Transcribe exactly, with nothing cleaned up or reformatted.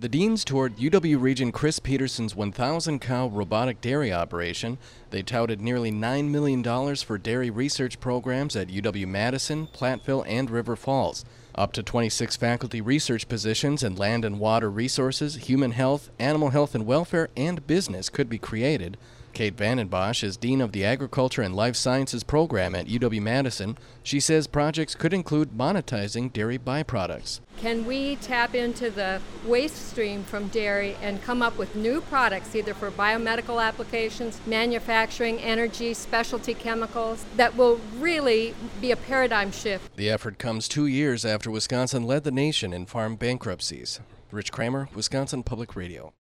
The deans toured U W Region Chris Peterson's one thousand cow robotic dairy operation. They touted nearly nine million dollars for dairy research programs at U W-Madison, Platteville, and River Falls. Up to twenty-six faculty research positions in land and water resources, human health, animal health and welfare, and business could be created. Kate Vandenbosch is Dean of the Agriculture and Life Sciences program at U W-Madison. She says projects could include monetizing dairy byproducts. Can we tap into the waste stream from dairy and come up with new products, either for biomedical applications, manufacturing, energy, specialty chemicals, that will really be a paradigm shift? The effort comes two years after Wisconsin led the nation in farm bankruptcies. Rich Kramer, Wisconsin Public Radio.